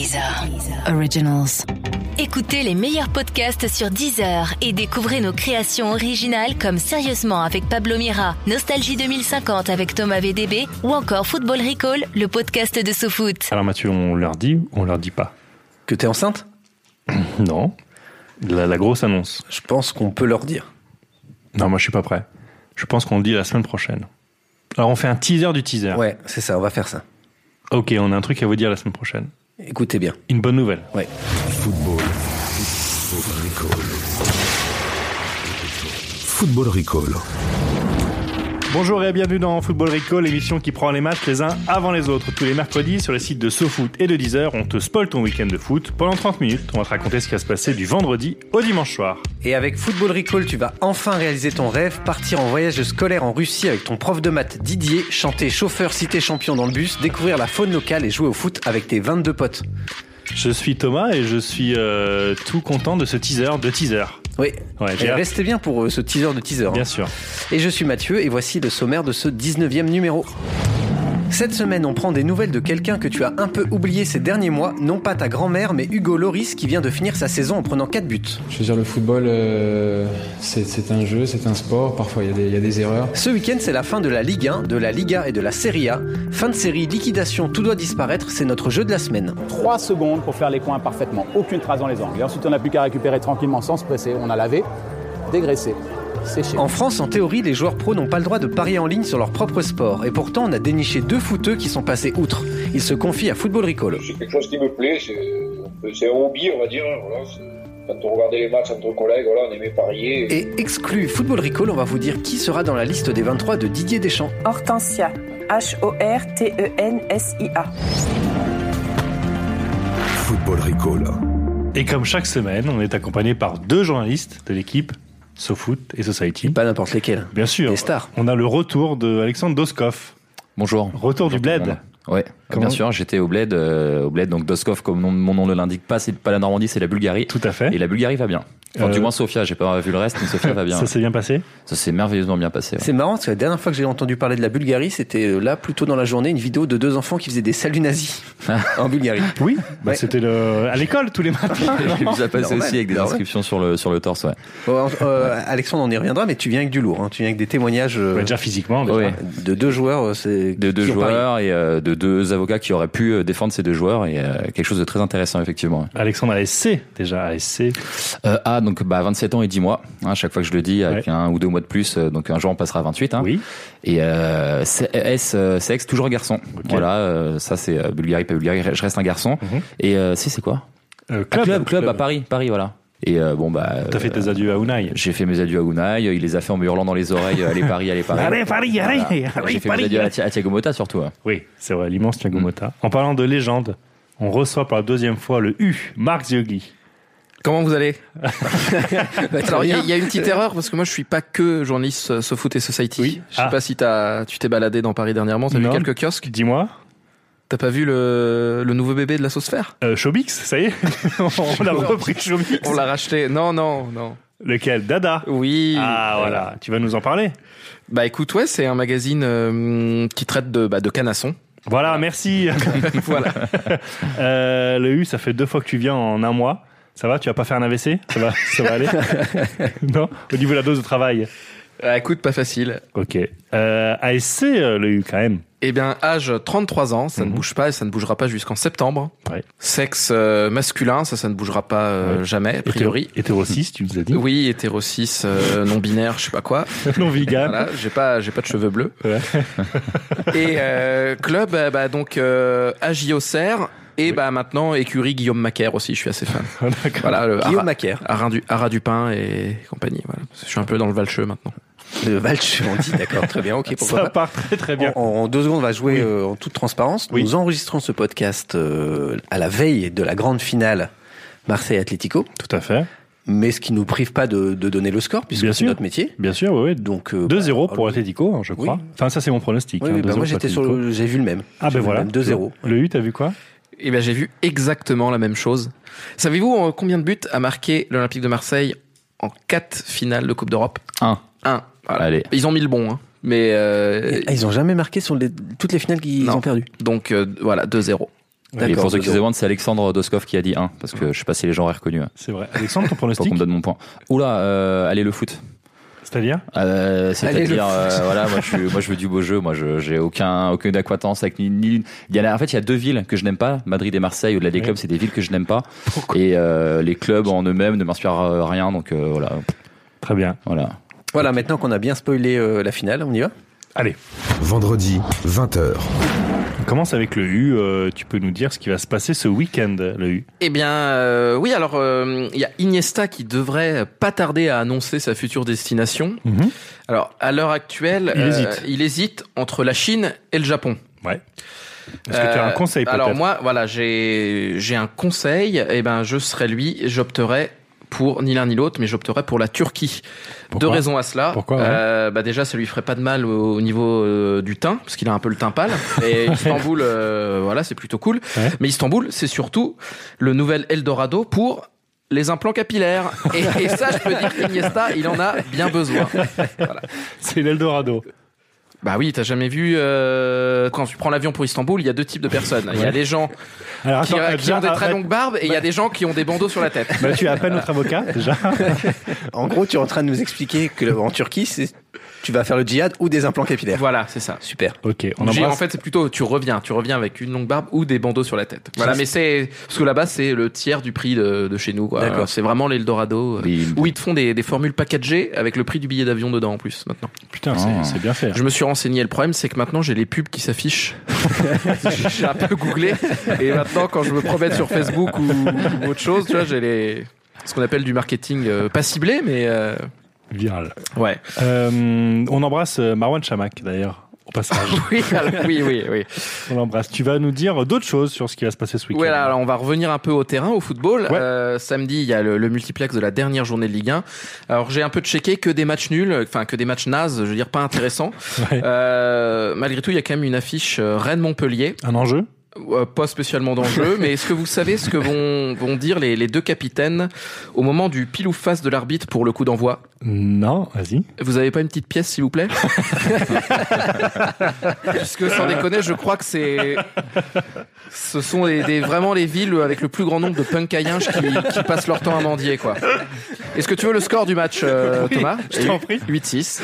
Deezer Originals. Écoutez les meilleurs podcasts sur Deezer et découvrez nos créations originales comme Sérieusement avec Pablo Mira, Nostalgie 2050 avec Thomas VDB ou encore Football Recall, le podcast de SoFoot. Alors Mathieu, on leur dit ou on leur dit pas? Que t'es enceinte? Non. La grosse annonce. Je pense qu'on peut leur dire. Non, moi je suis pas prêt. Je pense qu'on le dit la semaine prochaine. Alors on fait un teaser du teaser. Ouais, c'est ça, on va faire ça. Ok, on a un truc à vous dire la semaine prochaine. Écoutez bien. Une bonne nouvelle. Ouais. Football Recall. Bonjour et bienvenue dans Football Recall, l'émission qui prend les matchs les uns avant les autres. Tous les mercredis sur les sites de SoFoot et de Deezer, on te spoil ton week-end de foot. Pendant 30 minutes, on va te raconter ce qui va se passer du vendredi au dimanche soir. Et avec Football Recall, tu vas enfin réaliser ton rêve, partir en voyage scolaire en Russie avec ton prof de maths Didier, chanter chauffeur cité champion dans le bus, découvrir la faune locale et jouer au foot avec tes 22 potes. Je suis Thomas et je suis tout content de ce teaser de teaser. Oui, Ouais, restez bien pour ce teaser de teaser. Bien sûr. Et je suis Mathieu et voici le sommaire de ce 19e numéro. Cette semaine, on prend des nouvelles de quelqu'un que tu as un peu oublié ces derniers mois, non pas ta grand-mère, mais Hugo Lloris qui vient de finir sa saison en prenant 4 buts. Je veux dire, le football, c'est un jeu, c'est un sport, parfois il y a des erreurs. Ce week-end, c'est la fin de la Ligue 1, de la Liga et de la Serie A. Fin de série, liquidation, tout doit disparaître, c'est notre jeu de la semaine. 3 secondes pour faire les coins parfaitement, aucune trace dans les angles. Et ensuite, on n'a plus qu'à récupérer tranquillement sans se presser. On a lavé, dégraissé, séché. En France, en théorie, les joueurs pros n'ont pas le droit de parier en ligne sur leur propre sport. Et pourtant, on a déniché 2 footeux qui sont passés outre. Ils se confient à Football Recall. C'est quelque chose qui me plaît, c'est un hobby, on va dire. Voilà, quand on regardait les matchs entre collègues, voilà, on aimait parier. Et exclu Football Recall, on va vous dire qui sera dans la liste des 23 de Didier Deschamps. Hortensia, Hortensia. Football Recall. Et comme chaque semaine, on est accompagné par 2 journalistes de l'équipe SoFoot et Society. Pas n'importe lesquels. Bien sûr. Des stars. On a le retour de Alexandre Doskov. Bonjour. Retour du Bled. Ouais, bien sûr, j'étais au Bled, donc Doskov, comme mon nom ne l'indique pas, c'est pas la Normandie, c'est la Bulgarie. Tout à fait. Et la Bulgarie va bien. Enfin, du moins Sofia, j'ai pas vu le reste, mais Sofia va bien. Ça s'est bien passé? Ça s'est merveilleusement bien passé. Ouais. C'est marrant parce que la dernière fois que j'ai entendu parler de la Bulgarie, c'était là, plutôt dans la journée, une vidéo de 2 enfants qui faisaient des saluts nazis en Bulgarie. Oui, Ouais. C'était à l'école tous les matins. J'ai vu ça passer Normal. aussi avec des inscriptions sur le torse, ouais. Bon, Alexandre, on y reviendra, mais tu viens avec du lourd. Hein. Tu viens avec des témoignages Déjà physiquement. Déjà. Ouais. de 2 joueurs. De 2 joueurs et de 2 avocats qui auraient pu défendre ces 2 joueurs et quelque chose de très intéressant, effectivement. Alexandre ASC, déjà, ASC. Donc 27 ans et 10 mois, hein, chaque fois que je le dis, avec 1 ou 2 mois de plus, donc un jour on passera à 28. Hein. Oui. Et sexe, toujours garçon. Okay. Voilà, ça c'est Bulgarie, pas Bulgarie, je reste un garçon. Et c'est quoi club à Paris, voilà. Et t'as fait tes adieux à Unai. J'ai fait mes adieux à Unai, il les a fait en me hurlant dans les oreilles, allez Paris. Allez Paris. J'ai fait mes adieux à Thiago Motta surtout. Oui, c'est vrai, l'immense Thiago Motta. En parlant de légende, on reçoit pour la 2e fois le Marc Ziogli. Comment vous allez? Alors, il y a une petite erreur parce que moi je suis pas que journaliste SoFoot et Society. Oui. Je sais pas si tu t'es baladé dans Paris dernièrement, t'as vu quelques kiosques? Dis-moi. T'as pas vu le nouveau bébé de la Sauce-Faire? Showbix, ça y est. On a repris Showbix. On l'a racheté. Non. Lequel? Dada? Oui. Ah voilà, tu vas nous en parler? Bah écoute, ouais, c'est un magazine qui traite de canasson. Voilà, merci. Voilà. Le ça fait 2 fois que tu viens en 1 mois. Ça va, tu vas pas faire un AVC? Ça va aller? Non? Au niveau de la dose de travail? Écoute, pas facile. Ok. ASC, le U quand même. Eh bien, âge 33 ans, ça ne bouge pas et ça ne bougera pas jusqu'en septembre. Ouais. Sexe masculin, ça ne bougera pas jamais, a priori. Hétéro 6, tu nous as dit? Oui, hétéro 6, non-binaire, je sais pas quoi. Non-vegan. Voilà, j'ai pas de cheveux bleus. Ouais. Et club, donc AJ Auxerre. Et maintenant, écurie Guillaume Macaire aussi, je suis assez fan. D'accord. Voilà, Guillaume Macaire. Haras du Pin et compagnie. Voilà. Je suis un peu dans le Valcheux maintenant. Le Valcheux, on dit, d'accord, très bien, ok. Ça part très très bien. En 2 secondes, on va jouer en toute transparence. Oui. Nous enregistrons ce podcast à la veille de la grande finale Marseille-Atlético. Tout à fait. Mais ce qui nous prive pas de donner le score, puisque c'est notre métier. Bien sûr, oui. Donc 2-0 pour Atlético, je crois. Oui. Enfin, ça c'est mon pronostic. Oui, moi j'ai vu le même. Ah ben voilà. 2-0. Le U, t'as vu quoi? Eh bien, j'ai vu exactement la même chose. Savez-vous combien de buts a marqué l'Olympique de Marseille en 4 finales de Coupe d'Europe? 1. Voilà. Allez. Ils ont mis le bon, hein. Mais ils ont jamais marqué sur toutes les finales qu'ils ont perdues. Donc voilà, 2-0. Et pour ceux qui se demandent, c'est Alexandre Doskov qui a dit 1, parce que je sais pas si les gens auraient reconnu. C'est vrai. Alexandre, ton pronostic? Faut qu'on me donne mon point. Oula, allez le foot. C'est-à-dire C'est-à-dire, voilà, moi je veux du beau jeu. Moi, j'ai aucune acquaintance avec ni. Il y a 2 villes que je n'aime pas, Madrid et Marseille. Au-delà des clubs, c'est des villes que je n'aime pas. Pourquoi? Et les clubs en eux-mêmes ne m'inspirent rien, donc voilà. Très bien. Voilà, maintenant qu'on a bien spoilé la finale, on y va? Allez. Vendredi, 20h. On commence avec le U. Tu peux nous dire ce qui va se passer ce week-end, le U? Eh bien, oui, alors, il y a Iniesta qui devrait pas tarder à annoncer sa future destination. Mm-hmm. Alors, à l'heure actuelle, il hésite entre la Chine et le Japon. Ouais. Est-ce que tu as un conseil peut-être? Alors moi, voilà, j'ai un conseil. Eh ben, je serais lui, j'opterais pour ni l'un ni l'autre, mais j'opterais pour la Turquie. Pourquoi? 2 raisons à cela. Pourquoi? Déjà, ça lui ferait pas de mal au niveau du teint, parce qu'il a un peu le teint pâle. Et Istanbul, voilà, c'est plutôt cool. Ouais. Mais Istanbul, c'est surtout le nouvel Eldorado pour les implants capillaires. Et ça, je peux dire qu'Iniesta, il en a bien besoin. Voilà. C'est l'Eldorado. Bah oui, t'as jamais vu quand tu prends l'avion pour Istanbul, il y a 2 types de personnes. Il y a les gens qui ont des très longues barbes et il y a des gens qui ont des bandeaux sur la tête. Bah, tu appelles notre avocat déjà. En gros, tu es en train de nous expliquer que en Turquie, tu vas faire le djihad ou des implants capillaires. Voilà, c'est ça. Super. Ok. On embrasse. En fait, c'est plutôt tu reviens avec une longue barbe ou des bandeaux sur la tête. Voilà, mais c'est parce que là-bas c'est le tiers du prix de chez nous. Quoi. D'accord. C'est vraiment l'Eldorado où ils te font des formules packagées avec le prix du billet d'avion dedans en plus maintenant. Putain, c'est bien fait. Je me suis renseigné. Le problème, c'est que maintenant j'ai les pubs qui s'affichent. J'ai un peu googlé et maintenant quand je me promène sur Facebook ou autre chose, tu vois, j'ai ce qu'on appelle du marketing pas ciblé, mais viral. Ouais. On embrasse Marwan Chamakh d'ailleurs au passage. Oui. On l'embrasse. Tu vas nous dire d'autres choses sur ce qui va se passer ce week-end. Ouais, alors on va revenir un peu au terrain, au football. Ouais. Samedi, il y a le multiplex de la dernière journée de Ligue 1. Alors j'ai un peu checké que des matchs nuls, enfin que des matchs nazes, je veux dire pas intéressants. Ouais. Malgré tout, il y a quand même une affiche Rennes-Montpellier. Un enjeu? Pas spécialement d'enjeu, mais est-ce que vous savez ce que vont dire les 2 capitaines au moment du pile ou face de l'arbitre pour le coup d'envoi? Non, vas-y. Vous avez pas une petite pièce, s'il vous plaît? Parce que sans déconner, je crois que ce sont vraiment les villes avec le plus grand nombre de punkaïens qui passent leur temps à mendier, quoi. Est-ce que tu veux le score du match, oui, Thomas? Je t'en prie. 8-6.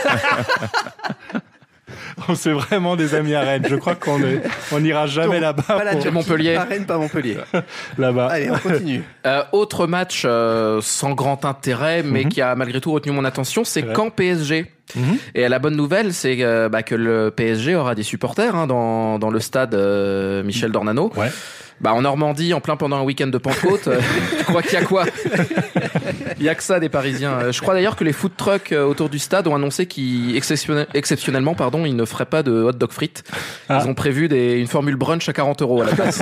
C'est vraiment des amis à Rennes. Je crois qu'on n'ira jamais là-bas. Pas la Turquie, Montpellier. Pas Rennes, pas Montpellier. Là-bas. Allez, on continue. Autre match sans grand intérêt, mais qui a malgré tout retenu mon attention, c'est Caen PSG. Et la bonne nouvelle, c'est que le PSG aura des supporters dans le stade Michel Dornano. Ouais. En Normandie, en plein pendant un week-end de Pentecôte, tu crois qu'il y a quoi? Il y a que ça des Parisiens. Je crois d'ailleurs que les food trucks autour du stade ont annoncé qu'exceptionnellement, ils ne feraient pas de hot dog frites. Ils ont prévu une formule brunch à 40 € à la place.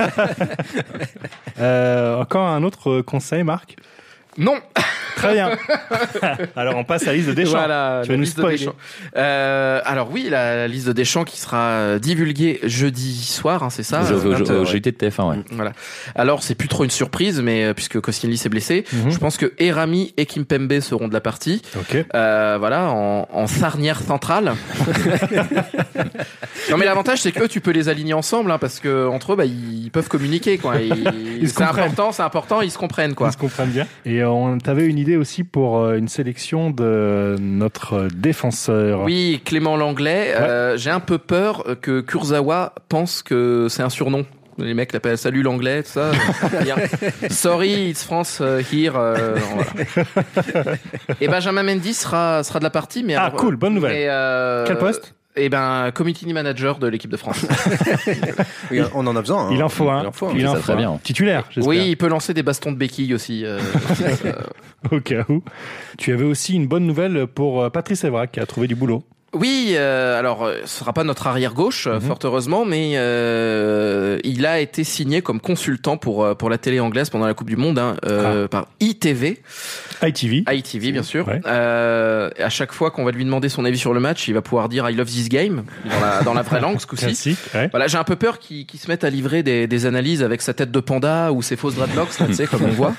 Encore un autre conseil, Marc? Non. Très bien. Alors on passe à la liste de Deschamps. Voilà, tu vas nous spoiler. Alors oui, la liste de Deschamps qui sera divulguée jeudi soir, c'est ça? Au JT de TF1, ouais. Voilà. Alors c'est plus trop une surprise, mais puisque Koscielny s'est blessé, je pense que Erami et Kimpembe seront de la partie. Ok. Voilà, en charnière centrale. Non mais l'avantage c'est que eux, tu peux les aligner ensemble, parce que entre eux, ils peuvent communiquer, quoi. C'est important, ils se comprennent, quoi. Ils se comprennent bien. Et on t'avait une idée aussi pour une sélection de notre défenseur. Oui, Clément Langlais. Ouais. J'ai un peu peur que Kurzawa pense que c'est un surnom. Les mecs l'appellent Salut l'anglais, tout ça. Sorry, it's France here. Voilà. Et Benjamin Mendy sera de la partie. Mais alors, cool, bonne nouvelle. Quel poste? Community manager de l'équipe de France. Oui, on en a besoin. Il en faut un. Il en faut très bien. Titulaire, j'espère. Oui, il peut lancer des bastons de béquilles aussi. Au cas où. Tu avais aussi une bonne nouvelle pour Patrice Evra qui a trouvé du boulot. Oui, alors ce sera pas notre arrière gauche, fort heureusement, mais il a été signé comme consultant pour la télé anglaise pendant la Coupe du Monde par ITV. ITV, bien sûr. Ouais. À chaque fois qu'on va lui demander son avis sur le match, il va pouvoir dire I love this game dans la vraie langue, ce coup-ci. Classique, ouais. Voilà, j'ai un peu peur qu'il se mette à livrer des analyses avec sa tête de panda ou ses fausses dreadlocks, tu sais, comme on voit.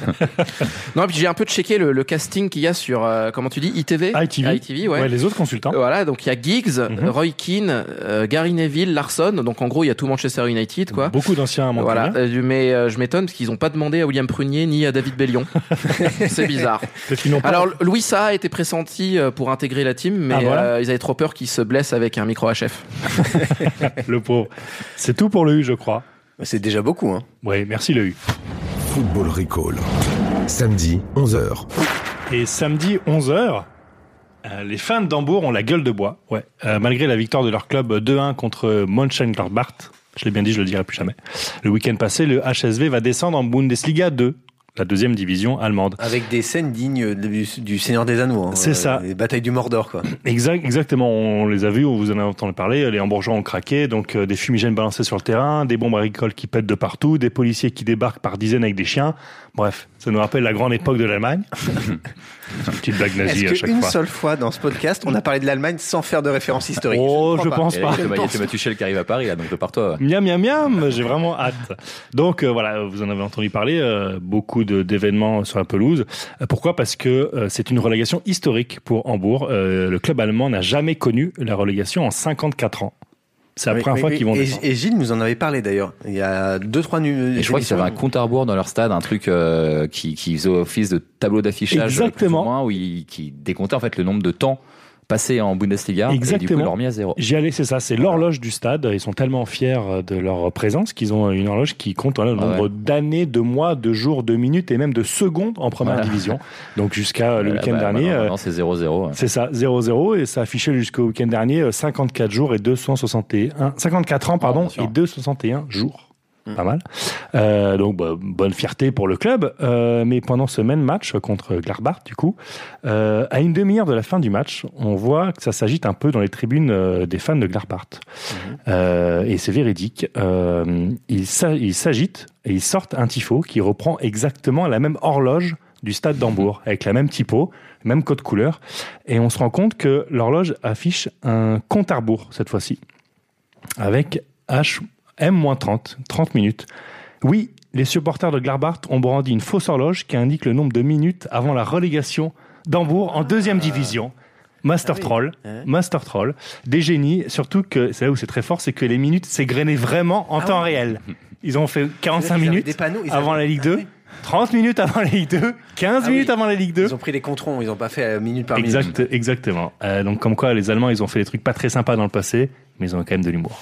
Non, et puis j'ai un peu checké le casting qu'il y a sur comment tu dis ITV, ITV, ouais. Les autres consultants. Voilà, donc il y a Giggs, Roy Keane, Gary Neville, Larsson. Donc en gros, il y a tout Manchester United, quoi. Beaucoup d'anciens Montpellier. Voilà, mais je m'étonne parce qu'ils n'ont pas demandé à William Prunier ni à David Bellion. C'est bizarre. Alors Louis Saha a été pressenti pour intégrer la team, mais ils avaient trop peur qu'il se blesse avec un micro HF. Le pauvre. C'est tout pour le U, je crois. C'est déjà beaucoup, hein. Oui, merci le U. Football Recall. Samedi, 11h. Et samedi, 11h, les fans d'Hambourg ont la gueule de bois. Ouais. Malgré la victoire de leur club 2-1 contre Mönchengladbach, je l'ai bien dit, je le dirai plus jamais. Le week-end passé, le HSV va descendre en Bundesliga 2. La deuxième division allemande. Avec des scènes dignes du Seigneur des Anneaux. Hein. C'est ça. Les batailles du Mordor, quoi. Exactement. On les a vus, on vous en a entendu parler. Les Hambourgeois ont craqué. Donc, des fumigènes balancés sur le terrain, des bombes agricoles qui pètent de partout, des policiers qui débarquent par dizaines avec des chiens. Bref, ça nous rappelle la grande époque de l'Allemagne. Une petite blague nazie à chaque fois. Est-ce qu'une seule fois dans ce podcast, on a parlé de l'Allemagne sans faire de référence historique? Oh, je pense pas. Il y a Thomas Tuchel qui arrive à Paris, là, donc prépare-toi. Miam, miam, miam, j'ai vraiment hâte. Donc, voilà, vous en avez entendu parler, beaucoup d'événements sur la pelouse. Pourquoi? Parce que c'est une relégation historique pour Hambourg. Le club allemand n'a jamais connu la relégation en 54 ans. C'est la première fois qu'ils vont descendre. Et Gilles nous en avait parlé d'ailleurs. Il y a 2-3 nuits. Je crois qu'ils avaient un compte à rebours dans leur stade, un truc qui faisait office de tableau d'affichage. Exactement. Plus ou moins, où qui décomptait en fait le nombre de temps passé en Bundesliga. Exactement. Et du coup, ils l'ont remis à 0. J'y allais, c'est ça. C'est l'horloge du stade. Ils sont tellement fiers de leur présence qu'ils ont une horloge qui compte le nombre d'années, de mois, de jours, de minutes et même de secondes en première division. Donc jusqu'à le week-end dernier. Maintenant, c'est 0-0. C'est ça, 0-0. Et ça affichait jusqu'au week-end dernier 54 jours et 54 ans, pardon, et 261 jours. Pas mal. Donc, bonne fierté pour le club. Mais pendant ce même match contre Gladbach, du coup, à une demi-heure de la fin du match, on voit que ça s'agite un peu dans les tribunes des fans de Gladbach. Et c'est véridique. Ils s'agitent et ils sortent un tifo qui reprend exactement la même horloge du stade d'Hambourg, avec la même typo, même code couleur. Et on se rend compte que l'horloge affiche un compte à rebours, cette fois-ci, avec M-30 minutes. Oui, les supporters de Gladbach ont brandi une fausse horloge qui indique le nombre de minutes avant la relégation d'Hambourg en deuxième division. Master Troll. Des génies, surtout que c'est là où c'est très fort, c'est que les minutes s'égrenaient vraiment en temps réel. Ils ont fait 45 minutes avant la Ligue 2. 30 minutes avant la Ligue 2, 15 minutes avant la Ligue 2. Ils ont pris les controns, ils n'ont pas fait minute par minute. Exactement. Donc comme quoi, les Allemands, ils ont fait des trucs pas très sympas dans le passé, mais ils ont quand même de l'humour.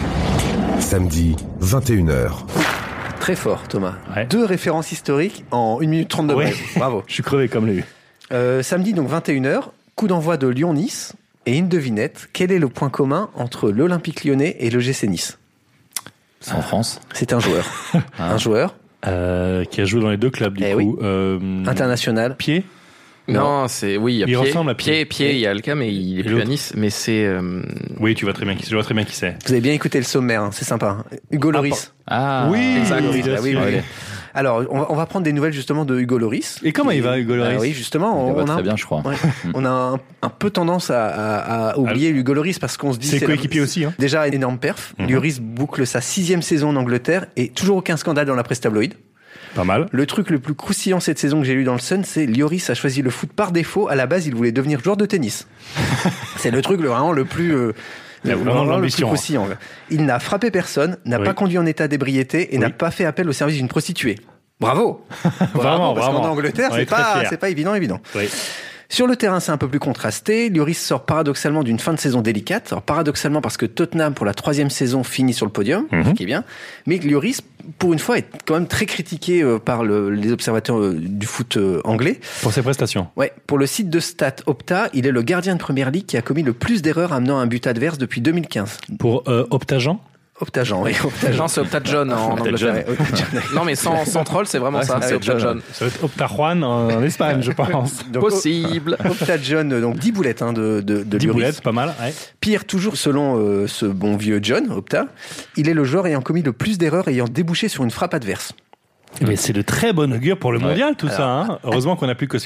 Samedi, 21h. Très fort, Thomas. Ouais. 2 références historiques en 1 minute 32. Ouais. Bravo. Je suis crevé comme lui. Samedi, donc 21h, coup d'envoi de Lyon-Nice. Et une devinette, quel est le point commun entre l'Olympique Lyonnais et le GC Nice? C'est en France. C'est un joueur. Un joueur. Qui a joué dans les 2 clubs, du coup. International. Pied? Non, c'est oui, il ressemble à Pied. Il y a le cas, mais il est plus à Nice. Mais c'est. Oui, tu vois très bien qui c'est. Vous avez bien écouté le sommaire, hein, c'est sympa. Hugo Lloris. Oui, oui. Alors, on va prendre des nouvelles justement de Hugo Lloris. Et comment il va, Hugo Lloris? Oui, justement, il va très bien, je crois. Ouais, on a un peu tendance à oublier Hugo Lloris parce qu'on se dit. C'est coéquipier aussi. Hein. Déjà, énorme perf. Lloris boucle sa 6e saison en Angleterre et toujours aucun scandale dans la presse tabloïde. Pas mal. Le truc le plus croustillant cette saison que j'ai lu dans le Sun, c'est Lloris a choisi le foot par défaut. À la base, il voulait devenir joueur de tennis. C'est le truc vraiment le plus... il a vraiment l'ambition. Il n'a frappé personne, n'a pas conduit en état d'ébriété et n'a pas fait appel au service d'une prostituée. Bravo. Vraiment, parce qu'en Angleterre, c'est pas évident. Oui. Sur le terrain, c'est un peu plus contrasté. Lloris sort paradoxalement d'une fin de saison délicate. Alors, paradoxalement parce que Tottenham, pour la 3e saison, finit sur le podium, ce qui est bien. Mais Lloris, pour une fois, est quand même très critiqué par les observateurs du foot anglais. Pour ses prestations. Ouais. Pour le site de stats Opta, il est le gardien de Premier League qui a commis le plus d'erreurs amenant un but adverse depuis 2015. Pour Optajan? Optajan, oui. Non, c'est Optajon en Angleterre. Non, mais sans troll, c'est vraiment ça. C'est Optajon. Ça va être Optajuan en Espagne, je pense. Donc, possible. Optajon, donc 10 boulettes de 10 boulettes, pas mal. Ouais. Pire, toujours selon ce bon vieux John, Opta, il est le joueur ayant commis le plus d'erreurs ayant débouché sur une frappe adverse. Mais c'est de très bon augure pour le mondial, tout ça. Hein. Heureusement qu'on n'a plus Koscielny.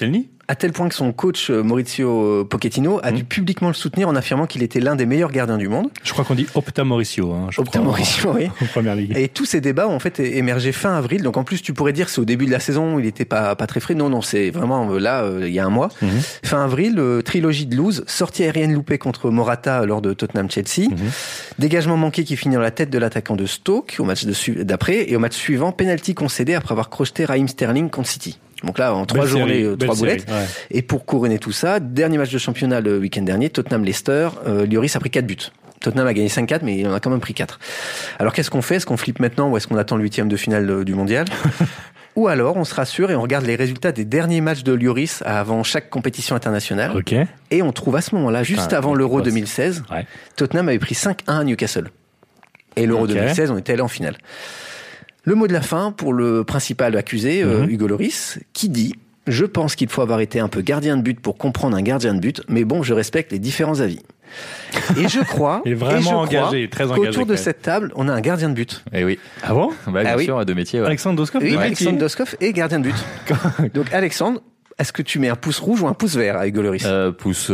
à tel point que son coach Maurizio Pochettino a dû publiquement le soutenir en affirmant qu'il était l'un des meilleurs gardiens du monde. Je crois qu'on dit Opta Mauricio. Opta Mauricio, oui. En première ligue. Et tous ces débats ont en fait émergé fin avril. Donc en plus, tu pourrais dire que c'est au début de la saison, il n'était pas très frais. Non, c'est vraiment là, il y a un mois. Fin avril, trilogie de lose, sortie aérienne loupée contre Morata lors de Tottenham-Chelsea, dégagement manqué qui finit dans la tête de l'attaquant de Stoke au match d'après, et au match suivant, penalty concédé après avoir crocheté Raheem Sterling contre City. Donc là, en 3 journées, 3 boulettes. Ouais. Et pour couronner tout ça, dernier match de championnat le week-end dernier, Tottenham-Leicester, Lloris a pris 4 buts. Tottenham a gagné 5-4, mais il en a quand même pris 4. Alors qu'est-ce qu'on fait ? Est-ce qu'on flippe maintenant ou est-ce qu'on attend le 8e de finale du mondial ? Ou alors, on se rassure et on regarde les résultats des derniers matchs de Lloris avant chaque compétition internationale. Okay. Et on trouve à ce moment-là, juste avant l'Euro 2016, Tottenham avait pris 5-1 à Newcastle. Et l'Euro 2016, on était allé en finale. Le mot de la fin pour le principal accusé, Hugo Lloris, qui dit « Je pense qu'il faut avoir été un peu gardien de but pour comprendre un gardien de but, mais bon, je respecte les différents avis. » Et je crois, qu'autour de cette table, on a un gardien de but. Eh oui. Ah bon ? Bien sûr, de métier. Ouais. Alexandre Doskov. Oui, Alexandre Doskov est gardien de but. Donc Alexandre, est-ce que tu mets un pouce rouge ou un pouce vert à Hugo Lloris ? Pouce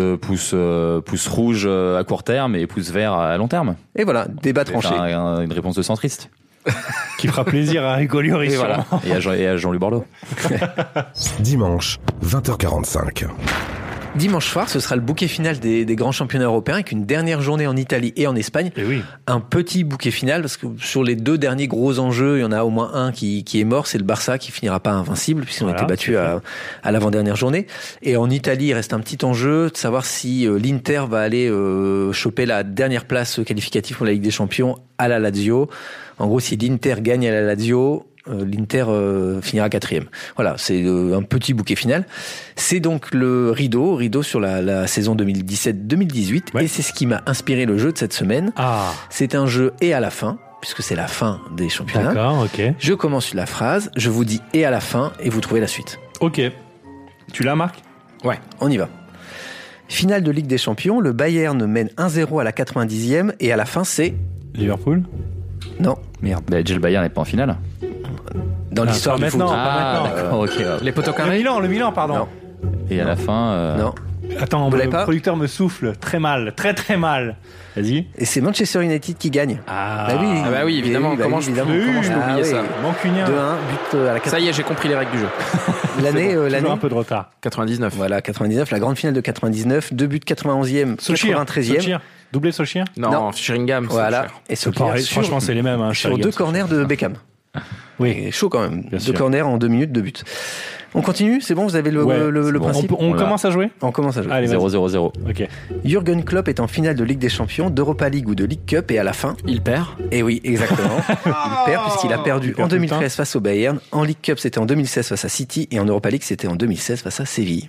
rouge à court terme et pouce vert à long terme. Et voilà, débat tranché. Une réponse de centriste. Qui fera plaisir à Hugo Lloris. Et, voilà. et à Jean-Louis Borloo. Dimanche, 20h45. Dimanche soir, ce sera le bouquet final des grands championnats européens avec une dernière journée en Italie et en Espagne. Et oui. Un petit bouquet final parce que sur les 2 derniers gros enjeux, il y en a au moins un qui est mort, c'est le Barça qui finira pas invincible puisqu'ils ont été battus à l'avant-dernière journée. Et en Italie, il reste un petit enjeu de savoir si l'Inter va aller choper la dernière place qualificative pour la Ligue des Champions à la Lazio. En gros, si l'Inter gagne à la Lazio, l'Inter finira 4e. Voilà, c'est un petit bouquet final. C'est donc le rideau sur la saison 2017-2018 et c'est ce qui m'a inspiré le jeu de cette semaine. C'est un jeu et à la fin, puisque c'est la fin des championnats. D'accord, ok. Je commence la phrase, je vous dis et à la fin et vous trouvez la suite. Ok. Tu l'as, Marc ? Ouais, on y va. Finale de Ligue des Champions, le Bayern mène 1-0 à la 90e et à la fin c'est... Liverpool ? Non. Merde. Le Bayern n'est pas en finale. Dans l'histoire du foot. Pas maintenant. D'accord, ok. Les poteaux carrés. Le Milan, pardon. Non. Et à la fin... Non. Attends, le producteur me souffle très mal, très mal. Vas-y. Et c'est Manchester United qui gagne. Bah oui, évidemment. Comment je peux oublier ça ? Mancunien. 2-1, but à la 4. Ça y est, j'ai compris les règles du jeu. L'année. Un peu de retard. 99. Voilà, 99, la grande finale de 99, 2 buts 91e, 93e. Doublé Solskjaer ? Non, Sheringham. Voilà. Et Solskjaer. Franchement, c'est les mêmes. Sur 2 corners de Beckham. Oui. Chaud quand même. 2 corners en 2 minutes, 2 buts. On continue, c'est bon, vous avez le principe. On commence à jouer ? On commence à jouer. Allez, 0-0-0. Ok. Jürgen Klopp est en finale de Ligue des Champions, d'Europa League ou de League Cup et à la fin, il perd. Et oui, exactement. Il perd puisqu'il a perdu en 2013 face au Bayern. En League Cup, c'était en 2016 face à City et en Europa League, c'était en 2016 face à Séville.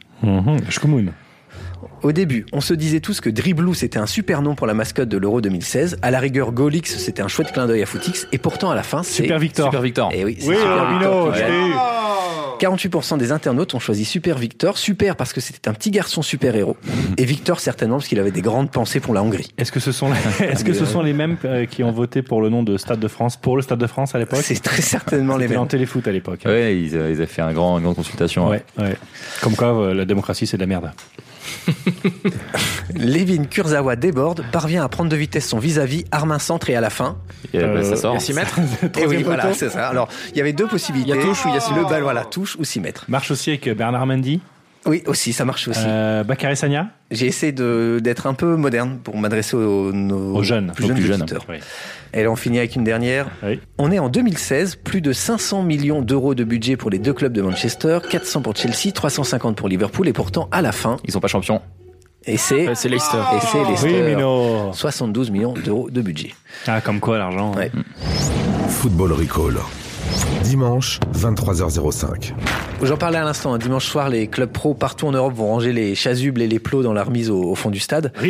Au début, on se disait tous que Driblou c'était un super nom pour la mascotte de l'Euro 2016. À la rigueur, Golix c'était un chouette clin d'œil à Footix. Et pourtant, à la fin, c'est Super Victor. Et oui, c'est Super Victor. 48% des internautes ont choisi Super Victor. Super parce que c'était un petit garçon super-héros. Et Victor certainement parce qu'il avait des grandes pensées pour la Hongrie. Est-ce que ce sont les mêmes qui ont voté pour le nom de Stade de France, pour le Stade de France à l'époque ? C'est très certainement les mêmes. En téléfoot à l'époque. Ouais, ils avaient fait une grande consultation. Ouais. Comme quoi, la démocratie c'est de la merde. Levin Kurzawa déborde, parvient à prendre de vitesse son vis-à-vis, arme un centre et à la fin ça sort. Il y a 6 mètres. Et oui, voilà, c'est ça. Alors, il y avait 2 possibilités. Il y a touche ou il y a 6 mètres. Le bal, voilà, touche ou 6 mètres. Marche aussi avec Bernard Mendy. Oui, aussi, ça marche aussi. Bakary Sagna. J'ai essayé d'être un peu moderne pour m'adresser aux jeunes, plus jeunes auditeurs. Oui. Et là, on finit avec une dernière. Oui. On est en 2016, plus de 500 millions d'euros de budget pour les 2 clubs de Manchester, 400 pour Chelsea, 350 pour Liverpool, et pourtant, à la fin... Ils sont pas champions. Et c'est Leicester. Et c'est Leicester. Oui, Mino. 72 millions d'euros de budget. Ah, comme quoi l'argent. Ouais. Football Recall. Dimanche, 23h05. J'en parlais à l'instant, dimanche soir, les clubs pro partout en Europe vont ranger les chasubles et les plots dans la remise au fond du stade. Rideau.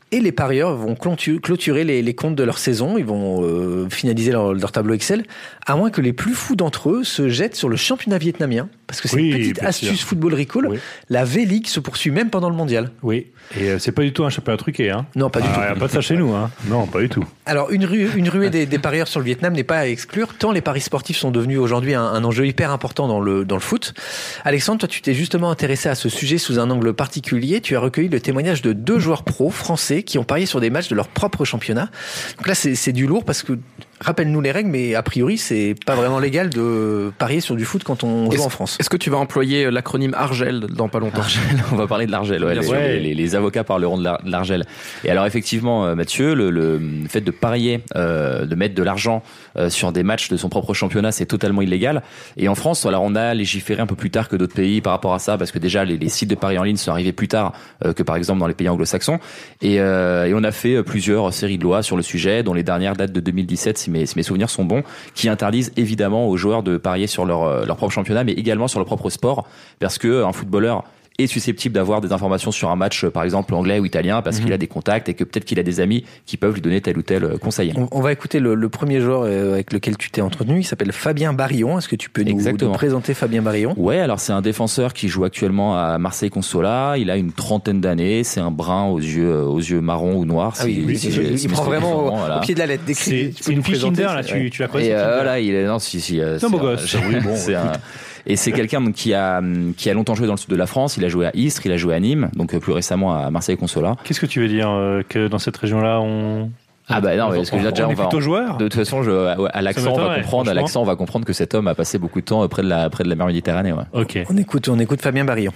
Et les parieurs vont clôturer les comptes de leur saison, ils vont finaliser leur tableau Excel, à moins que les plus fous d'entre eux se jettent sur le championnat vietnamien, parce que c'est une petite astuce Football Recall, la V-League se poursuit même pendant le mondial. Oui, et c'est pas du tout un championnat truqué. Hein. Non, pas du tout. Il n'y a pas de ça chez nous. Hein. Non, pas du tout. Alors, une ruée des parieurs sur le Vietnam n'est pas à exclure, tant les paris sportifs sont devenus aujourd'hui un enjeu hyper important dans le foot. Alexandre, toi, tu t'es justement intéressé à ce sujet sous un angle particulier. Tu as recueilli le témoignage de 2 joueurs pros français qui ont parié sur des matchs de leur propre championnat. Donc là, c'est du lourd parce que, rappelle-nous les règles, mais a priori, c'est pas vraiment légal de parier sur du foot quand on joue en France. Est-ce que tu vas employer l'acronyme Argel dans pas longtemps? Argel, on va parler de l'Argel. Les avocats parleront de l'Argel. Et alors effectivement, Mathieu, le fait de parier, de mettre de l'argent sur des matchs de son propre championnat, c'est totalement illégal. Et en France, alors on a légiféré un peu plus tard que d'autres pays par rapport à ça, parce que déjà les sites de paris en ligne sont arrivés plus tard que par exemple dans les pays anglo-saxons. Et on a fait plusieurs séries de lois sur le sujet, dont les dernières datent de 2017, si mes souvenirs sont bons, qui interdisent évidemment aux joueurs de parier sur leur propre championnat, mais également sur leur propre sport, parce que un footballeur est susceptible d'avoir des informations sur un match, par exemple anglais ou italien, parce qu'il a des contacts et que peut-être qu'il a des amis qui peuvent lui donner tel ou tel conseil. On va écouter le premier joueur avec lequel tu t'es entretenu. Il s'appelle Fabien Barillon. Est-ce que tu peux nous présenter Fabien Barillon? Ouais, alors c'est un défenseur qui joue actuellement à Marseille Consola. Il a une 30aine d'années. C'est un brun aux yeux marron ou noirs. Ah oui, il prend vraiment au pied de la lettre. C'est une fiche Tinder, là, tu la connais? Et là, il est, non, si, c'est un beau gosse. Et c'est quelqu'un donc, qui a longtemps joué dans le sud de la France. Il a joué à Istres, il a joué à Nîmes, donc plus récemment à Marseille Consola. Qu'est-ce que tu veux dire que dans cette région-là, on... Ah bah non, parce que déjà on est plutôt joueur. De toute façon, à l'accent, on va comprendre que cet homme a passé beaucoup de temps près de la mer Méditerranée. Ouais. Ok. On écoute Fabien Barillon.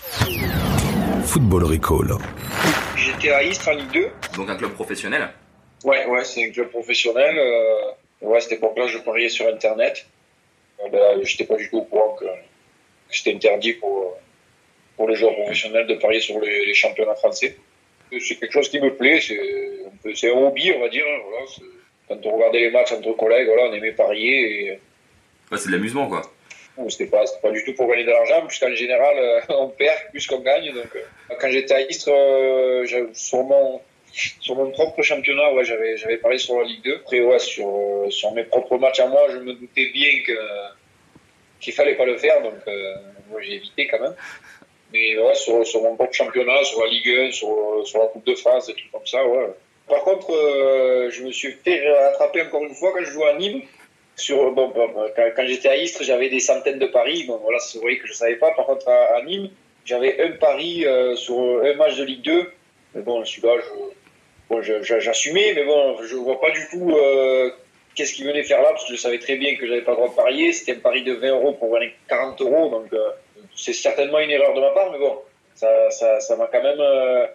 Football Recall. J'étais à Istres en Ligue 2. Donc un club professionnel. Ouais, c'est un club professionnel. À cette époque-là, je pariais sur Internet. J'étais pas du tout au courant que c'était interdit pour les joueurs professionnels de parier sur les championnats français. C'est quelque chose qui me plaît, c'est un hobby, on va dire. Voilà, quand on regardait les matchs entre collègues, voilà, on aimait parier. Et... Ouais, c'est de l'amusement, quoi. C'était pas du tout pour gagner de l'argent, puisqu'en général, on perd plus qu'on gagne. Donc, quand j'étais à Istres, sur mon propre championnat, ouais, j'avais parié sur la Ligue 2. Après, ouais, sur mes propres matchs à moi, je me doutais bien qu'il fallait pas le faire, donc moi, j'ai évité quand même. Mais ouais, sur mon propre championnat, sur la Ligue 1, sur la Coupe de France, des trucs comme ça, ouais. Par contre, je me suis fait rattraper encore une fois quand je jouais à Nîmes. Quand j'étais à Istres, j'avais des centaines de paris. Bon, voilà, c'est vrai que je savais pas. Par contre, à Nîmes, j'avais un pari sur un match de Ligue 2. Mais bon, celui-là, j'assumais, mais bon, je vois pas du tout qu'est-ce qu'il venait faire là, parce que je savais très bien que j'avais pas le droit de parier. C'était un pari de 20 € pour gagner 40 €, donc c'est certainement une erreur de ma part, mais bon, ça m'a quand même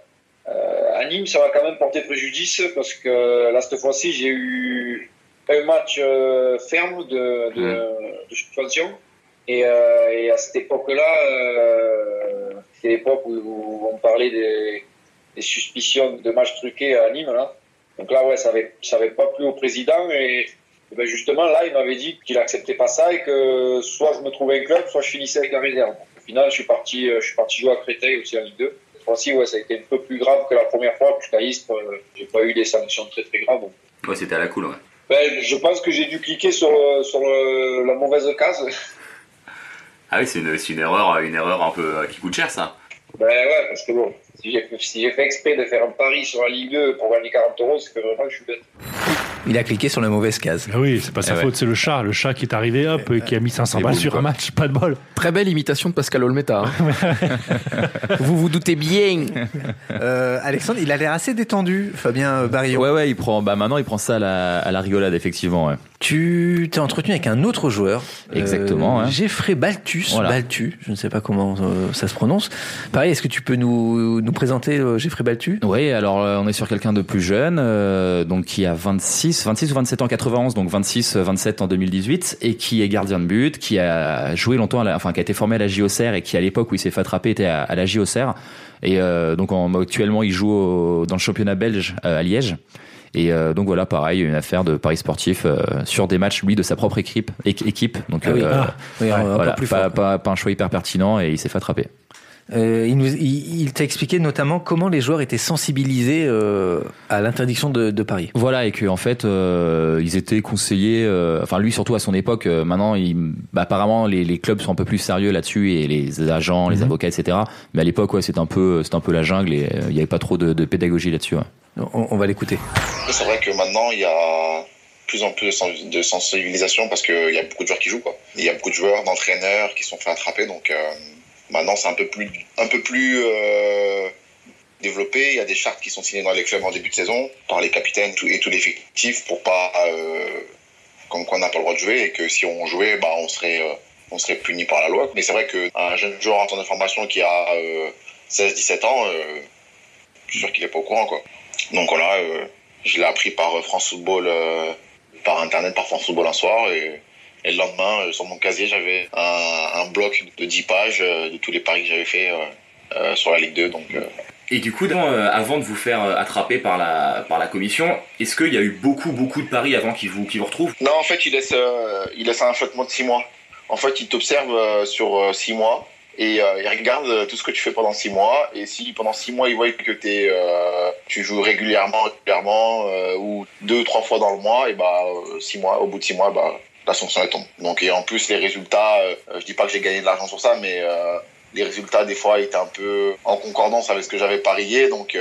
à Nîmes, ça m'a quand même porté préjudice, parce que là, cette fois-ci, j'ai eu un match ferme de suspension, et à cette époque-là, c'était l'époque où on parlait des suspicions de matchs truqués à Nîmes, là. Donc là, ouais, ça avait pas plu au président, et ben justement, là, il m'avait dit qu'il acceptait pas ça, et que soit je me trouvais un club, soit je finissais avec la réserve. Au final, je suis parti jouer à Créteil aussi en Ligue 2. Cette fois-ci, ouais, ça a été un peu plus grave que la première fois, puisqu'à Istres, j'ai pas eu des sanctions très très graves. Ouais, c'était à la cool, ouais. Ben, je pense que j'ai dû cliquer sur la mauvaise case. Ah oui, c'est une erreur un peu qui coûte cher, ça. Ben ouais, parce que bon, si j'ai fait exprès de faire un pari sur la Ligue 2 pour gagner 40 €, c'est que vraiment je suis bête. Il a cliqué sur la mauvaise case. Ah oui, c'est pas sa faute, c'est le chat qui est arrivé, qui a mis 500 balles sur un match, pas de bol. Très belle imitation de Pascal Olmeta. Hein. Vous doutez bien. Alexandre, il a l'air assez détendu, Fabien Barillon. Ouais, maintenant il prend ça à la rigolade, effectivement. Ouais. Tu t'es entretenu avec un autre joueur. Exactement. Hein. Geoffrey Balthus. Voilà. Balthus, je ne sais pas comment ça se prononce. Pareil, est-ce que tu peux nous présenter Geoffrey Balthus? Oui, alors on est sur quelqu'un de plus jeune, donc qui a 26 ou 27 ans en 91, donc 27 en 2018, et qui est gardien de but, qui a joué longtemps, qui a été formé à la JOCR, et qui à l'époque où il s'est fait attraper était à la JOCR. Et donc actuellement il joue dans le championnat belge à Liège. Et donc voilà, pareil, une affaire de paris sportif sur des matchs, lui, de sa propre équipe. Donc pas un choix hyper pertinent, et il s'est fait attraper. Il t'a expliqué notamment comment les joueurs étaient sensibilisés à l'interdiction de parier. Voilà, et que en fait ils étaient conseillés, enfin lui surtout à son époque, maintenant apparemment les clubs sont un peu plus sérieux là-dessus, et les agents, les avocats, etc. Mais à l'époque, c'était un peu la jungle, et il n'y avait pas trop de pédagogie là-dessus. Ouais. On va l'écouter. C'est vrai que maintenant il y a plus en plus de sensibilisation, parce qu'il y a beaucoup de joueurs qui jouent, quoi. Il y a beaucoup de joueurs, d'entraîneurs qui sont fait attraper, donc maintenant c'est un peu plus développé. Il y a des chartes qui sont signées dans les clubs en début de saison par les capitaines et tout l'effectif, pour pas comme quoi on n'a pas le droit de jouer, et que si on jouait, on serait puni par la loi. Mais c'est vrai qu'un jeune joueur en temps de formation qui a 16-17 ans, je suis sûr qu'il est pas au courant, quoi. Donc voilà, je l'ai appris par France Football, par internet, par France Football un soir, et le lendemain, sur mon casier, j'avais un bloc de 10 pages de tous les paris que j'avais fait sur la Ligue 2. Donc, Et du coup, avant de vous faire attraper par la commission, est-ce qu'il y a eu beaucoup de paris avant qu'ils vous retrouvent ? Non, en fait, il laisse un flottement de 6 mois. En fait, il t'observe sur 6 mois, et il regarde tout ce que tu fais pendant 6 mois. Et si pendant 6 mois, il voit que tu joues régulièrement, ou 2-3 fois dans le mois, et 6 mois, au bout de 6 mois, la sanction elle tombe. Donc, et en plus, les résultats, je dis pas que j'ai gagné de l'argent sur ça, mais les résultats, des fois, étaient un peu en concordance avec ce que j'avais parié. Donc,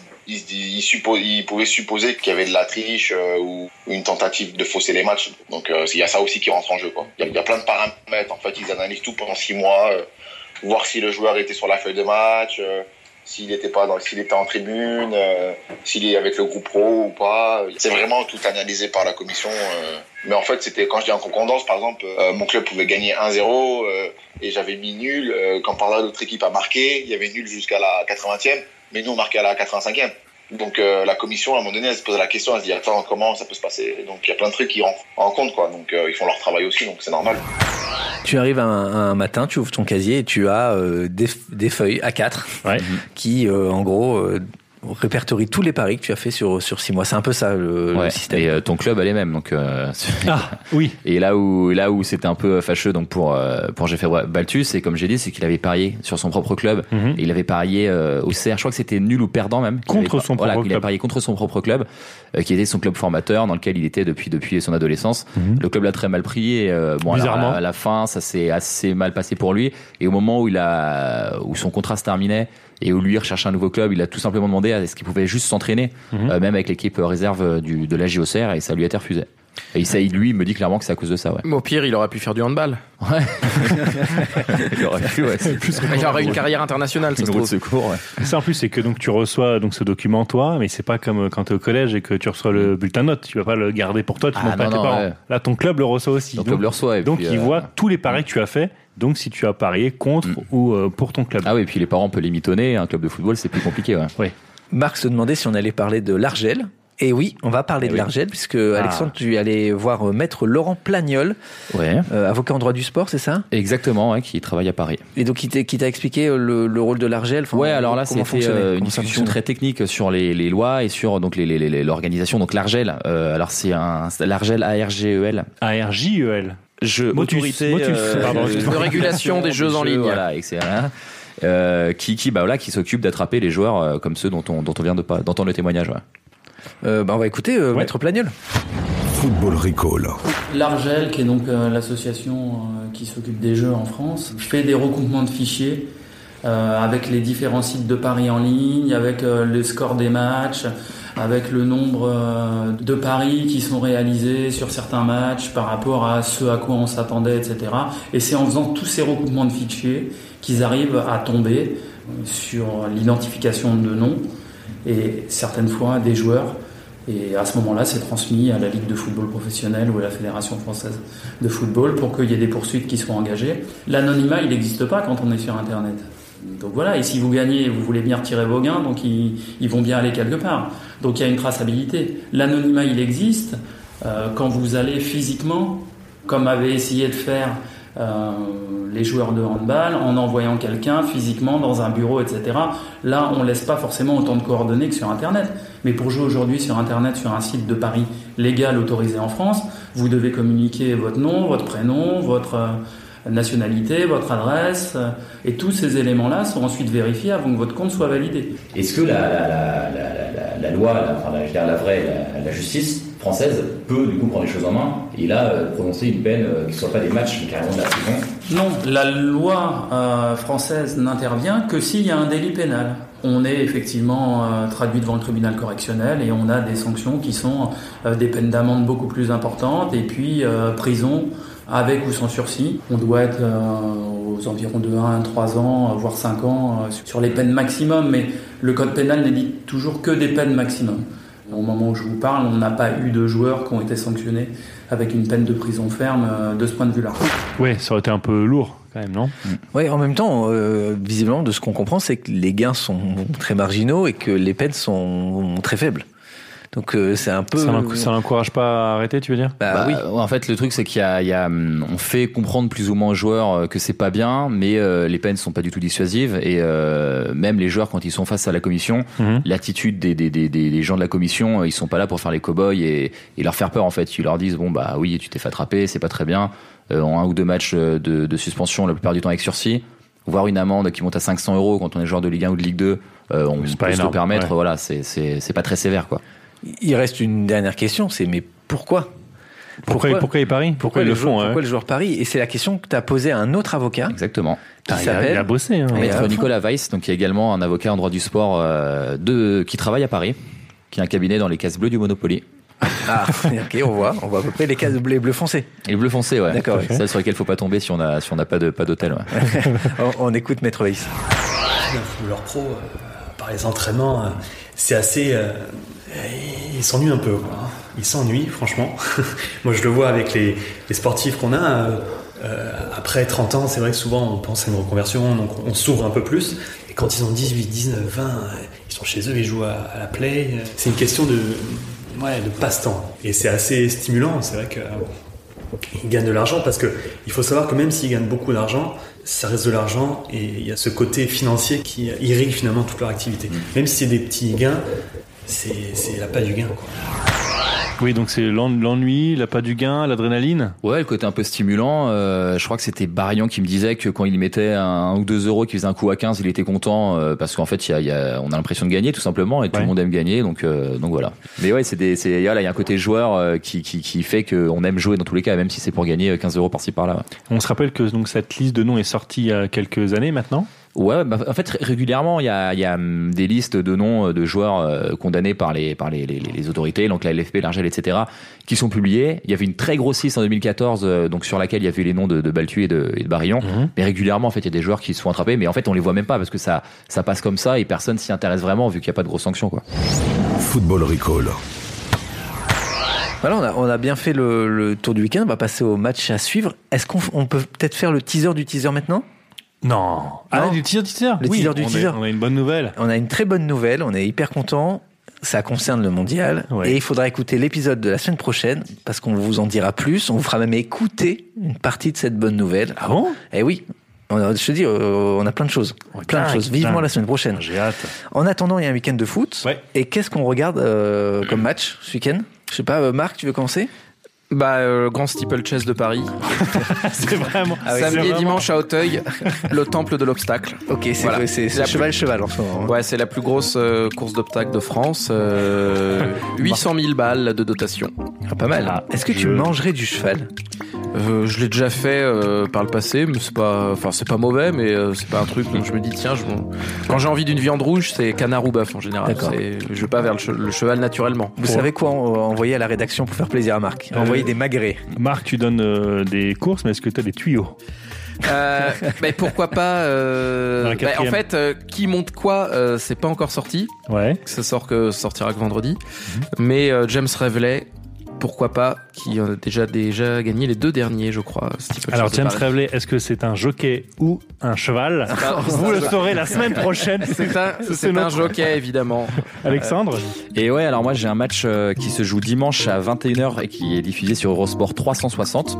il pouvait supposer qu'il y avait de la triche ou une tentative de fausser les matchs. Donc, il y a ça aussi qui rentre en jeu, quoi. Il y a plein de paramètres. En fait, ils analysent tout pendant 6 mois, voir si le joueur était sur la feuille de match, s'il était en tribune, s'il est avec le groupe pro ou pas. C'est vraiment tout analysé par la commission. Mais en fait, c'était, quand je dis en concordance, par exemple, mon club pouvait gagner 1-0 et j'avais mis nul. Quand par là, l'autre équipe a marqué, il y avait nul jusqu'à la 80e, mais nous on marquait à la 85e. Donc la commission, à un moment donné, elle se pose la question, elle se dit attends, comment ça peut se passer? Donc il y a plein de trucs qui rentrent en compte, quoi. Donc ils font leur travail aussi, donc c'est normal. Tu arrives un matin, tu ouvres ton casier et tu as des feuilles A4 qui, en gros, répertorient tous les paris que tu as fait sur 6 mois. C'est un peu ça le système. Et ton club a les mêmes. Donc, oui. Et là où c'était un peu fâcheux donc pour Jeffrey Balthus, c'est comme j'ai dit, c'est qu'il avait parié sur son propre club. Et il avait parié au CR. Je crois que c'était nul ou perdant même. Contre son propre club. Il a parié contre son propre club, qui était son club formateur, dans lequel il était depuis son adolescence. Le club l'a très mal pris. Et à la fin, ça s'est assez mal passé pour lui. Et au moment où son contrat se terminait, et où lui recherchait un nouveau club, il a tout simplement demandé est-ce qu'il pouvait juste s'entraîner, même avec l'équipe réserve de la JOCR, et ça lui a été refusé. Et lui, il me dit clairement que c'est à cause de ça. Ouais. Mais au pire, il aurait pu faire du handball. Ouais. Il aurait pu, il aurait une carrière internationale, ça se trouve. De secours, ouais. Ça, en plus, c'est que donc tu reçois donc ce document toi, mais c'est pas comme quand tu es au collège et que tu reçois le bulletin de notes. Tu vas pas le garder pour toi, tu demandes pas à tes parents. Ouais. Là, ton club le reçoit aussi. Ton club le reçoit. Donc, il voit tous les paris que tu as fait. Donc, si tu as parié contre ou pour ton club. Ah oui, et puis les parents peuvent les mitonner. Un club de football, c'est plus compliqué. Ouais. Oui. Marc se demandait si on allait parler de l'Argel. Et oui, on va parler de l'Argel, puisque Alexandre, tu allais voir maître Laurent Plagnol, avocat en droit du sport, c'est ça? Exactement, qui travaille à Paris. Et donc, qui t'a expliqué le rôle de l'Argel? Ouais, alors là, c'était une discussion très technique sur les lois et sur donc l'organisation. Donc l'Argel, alors c'est l'Argel ARGEL. ARJEL. Autorité de régulation des jeux en ligne. Voilà, excellent. Qui s'occupe d'attraper les joueurs comme ceux dont on vient d'entendre le témoignage. Ouais. On va écouter Maître Plagnol. Football Recall. L'Argel, qui est donc l'association qui s'occupe des jeux en France, fait des recoupements de fichiers avec les différents sites de paris en ligne, avec le score des matchs, avec le nombre de paris qui sont réalisés sur certains matchs par rapport à ce à quoi on s'attendait, etc. Et c'est en faisant tous ces recoupements de fichiers qu'ils arrivent à tomber sur l'identification de noms et certaines fois des joueurs. Et à ce moment-là, c'est transmis à la Ligue de football professionnel ou à la Fédération française de football pour qu'il y ait des poursuites qui soient engagées. L'anonymat, il n'existe pas quand on est sur Internet. Donc voilà, et si vous gagnez et vous voulez bien retirer vos gains, donc ils vont bien aller quelque part. Donc il y a une traçabilité. L'anonymat, il existe quand vous allez physiquement, comme avaient essayé de faire les joueurs de handball, en envoyant quelqu'un physiquement dans un bureau, etc. Là, on laisse pas forcément autant de coordonnées que sur Internet. Mais pour jouer aujourd'hui sur Internet, sur un site de paris légal autorisé en France, vous devez communiquer votre nom, votre prénom, votre nationalité, votre adresse, et tous ces éléments-là sont ensuite vérifiés avant que votre compte soit validé. Est-ce que la loi, la justice française peut du coup prendre les choses en main et là prononcer une peine qui ne soit pas des matchs mais carrément de la prison? Non, la loi française n'intervient que s'il y a un délit pénal. On est effectivement traduit devant le tribunal correctionnel et on a des sanctions qui sont des peines d'amende beaucoup plus importantes et puis prison avec ou sans sursis. On doit être aux environs de 1 à 3 ans, voire 5 ans sur les peines maximum, mais le code pénal n'édicte toujours que des peines maximum. Au moment où je vous parle, on n'a pas eu de joueurs qui ont été sanctionnés avec une peine de prison ferme de ce point de vue-là. Ouais, ça aurait été un peu lourd quand même, non ? Ouais, en même temps, visiblement, de ce qu'on comprend, c'est que les gains sont très marginaux et que les peines sont très faibles. Donc c'est un peu... Ça n'encourage pas à arrêter, tu veux dire ? Oui. En fait, le truc, c'est on fait comprendre plus ou moins aux joueurs que c'est pas bien, mais les peines sont pas du tout dissuasives et même les joueurs, quand ils sont face à la commission, l'attitude des gens de la commission, ils sont pas là pour faire les cow-boys et leur faire peur en fait. Ils leur disent oui, tu t'es fait attraper, c'est pas très bien. En 1 ou 2 matchs de suspension, la plupart du temps avec sursis, voire une amende qui monte à 500 € quand on est joueur de Ligue 1 ou de Ligue 2, on peut se le permettre. Ouais. Voilà, c'est pas très sévère, quoi. Il reste une dernière question, c'est mais pourquoi ils parient ? Pourquoi ils le font ? Pourquoi le joueur parie ? Et c'est la question que tu as posée à un autre avocat. Exactement. Qui s'appelle... Il a bossé. Maître Nicolas Weiss, donc qui est également un avocat en droit du sport qui travaille à Paris, qui a un cabinet dans les cases bleues du Monopoly. Ah, ok, on voit à peu près les cases bleu foncé. Et le bleu foncé, ouais. D'accord. C'est celle sur laquelle faut pas tomber si on n'a pas d'hôtel. Ouais. on écoute Maître Weiss. Leur pro, par les entraînements, c'est assez... Ils s'ennuient un peu, quoi. Ils s'ennuient, franchement. Moi, je le vois avec les sportifs qu'on a. Après 30 ans, c'est vrai que souvent, on pense à une reconversion, donc on s'ouvre un peu plus. Et quand ils ont 18, 19, 20, ils sont chez eux, ils jouent à la play. C'est une question de passe-temps. Et c'est assez stimulant. C'est vrai qu'ils gagnent de l'argent parce qu'il faut savoir que même s'ils gagnent beaucoup d'argent, ça reste de l'argent et il y a ce côté financier qui irrigue finalement toute leur activité. Même si c'est des petits gains, c'est l'appât du gain, quoi. Oui, donc c'est l'ennui, l'appât du gain, l'adrénaline. Ouais, le côté un peu stimulant. Je crois que c'était Barillon qui me disait que quand il mettait 1 ou 2 €, qu'il faisait un coup à 15, il était content parce qu'en fait, on a l'impression de gagner tout simplement et tout le monde aime gagner, donc voilà. Mais ouais, il y a un côté joueur qui fait qu'on aime jouer dans tous les cas, même si c'est pour gagner 15 € par-ci par-là. Ouais. On se rappelle que donc cette liste de noms est sortie il y a quelques années maintenant. Ouais, en fait régulièrement il y a des listes de noms de joueurs condamnés par les autorités, donc la LFP, l'Argel, etc., qui sont publiés. Il y avait une très grosse liste en 2014, donc sur laquelle il y avait les noms de Baltu et de Barillon. Mais régulièrement en fait il y a des joueurs qui se font attraper, mais en fait on les voit même pas parce que ça passe comme ça et personne s'y intéresse vraiment vu qu'il y a pas de grosses sanctions, quoi. Football Recall. Voilà, on a bien fait le tour du week-end. On va passer au match à suivre. Est-ce qu'on peut peut-être faire le teaser du teaser maintenant ? Non. Du teaser. Le teaser du teaser. On a une bonne nouvelle. On a une très bonne nouvelle. On est hyper contents. Ça concerne le mondial. Ouais. Et il faudra écouter l'épisode de la semaine prochaine parce qu'on vous en dira plus. On vous fera même écouter une partie de cette bonne nouvelle. Ah bon ? Eh oui. Je te dis, on a plein de choses. Plein de choses. Vivement la semaine prochaine. J'ai hâte. En attendant, il y a un week-end de foot. Ouais. Et qu'est-ce qu'on regarde comme match ce week-end ? Je sais pas, Marc, tu veux commencer ? Grand steeplechase de Paris. C'est vraiment. Samedi et dimanche à Auteuil, le temple de l'obstacle. Ok, c'est cheval en ce moment. Ouais, c'est la plus grosse course d'obstacles de France. 800 000 balles de dotation. Pas mal. Est-ce que tu mangerais du cheval ? Je l'ai déjà fait par le passé, mais c'est pas mauvais, mais c'est pas un truc dont je me dis tiens, quand j'ai envie d'une viande rouge, c'est canard ou bœuf en général. Je vais pas vers le cheval naturellement. Vous savez quoi envoyer à la rédaction pour faire plaisir à Marc ? Envoyer des magrets. Marc, tu donnes des courses, mais est-ce que tu as des tuyaux ? Pourquoi pas en fait qui monte quoi c'est pas encore sorti. Ouais. Ça sortira que vendredi. Mais James Reveley, pourquoi pas, qui a déjà gagné les 2 derniers, je crois. Alors James Reveley, est-ce que c'est un jockey ou un cheval ? Vous le saurez la semaine prochaine. C'est un jockey, évidemment. Alexandre ? Et ouais, alors moi j'ai un match qui se joue dimanche à 21h et qui est diffusé sur Eurosport 360. Donc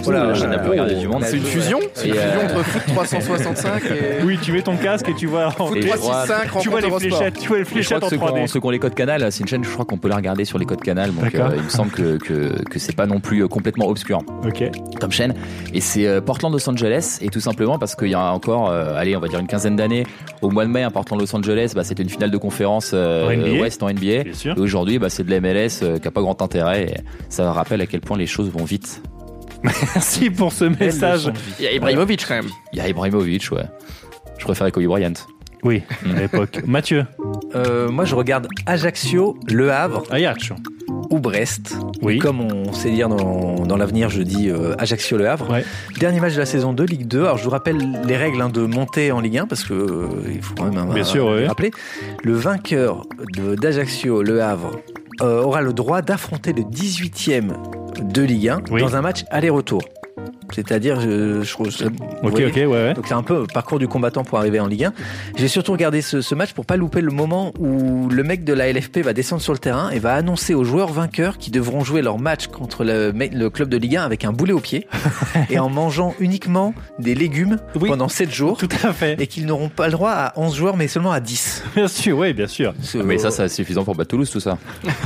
la chaîne la plus regardée du monde. C'est une fusion. C'est une fusion entre Foot 365 et. Oui, tu mets ton casque et tu vois. Foot 365, tu vois les fléchettes, en 3D. Ceux qui ont les codes Canal, c'est une chaîne, je crois qu'on peut la regarder sur les codes Canal. Donc il me semble que c'est pas non plus complètement obscur. Ok. Comme chaîne. Et c'est Portland Los Angeles, et tout simplement parce qu'il y a encore, on va dire une quinzaine d'années, au mois de mai, à Portland Los Angeles, c'était une finale de conférence Ouest en NBA. Et aujourd'hui, c'est de la MLS qui a pas grand intérêt. Et ça rappelle à quel point les choses vont vite. Merci pour ce message. Il y a Ibrahimovic quand même. Il y a Ibrahimovic, ouais. Je préférais Kobe Bryant. Oui, à l'époque. Mathieu. Moi, je regarde Ajaccio, Le Havre. Ajaccio. Ou Brest. Oui. Et comme on sait dire dans l'avenir, je dis Ajaccio Le Havre. Ouais. Dernier match de la saison 2, Ligue 2. Alors je vous rappelle les règles de montée en Ligue 1 parce que il faut quand même rappeler. Le vainqueur d'Ajaccio Le Havre aura le droit d'affronter le 18e de Ligue 1 dans un match aller-retour. C'est-à-dire, je trouve ça. Ouais. Donc c'est un peu parcours du combattant pour arriver en Ligue 1. J'ai surtout regardé ce match pour pas louper le moment où le mec de la LFP va descendre sur le terrain et va annoncer aux joueurs vainqueurs qu'ils devront jouer leur match contre le club de Ligue 1 avec un boulet au pied et en mangeant uniquement des légumes pendant 7 jours. Tout à fait. Et qu'ils n'auront pas le droit à 11 joueurs mais seulement à 10. Bien sûr, oui, bien sûr. Mais ça c'est suffisant pour battre Toulouse, tout ça.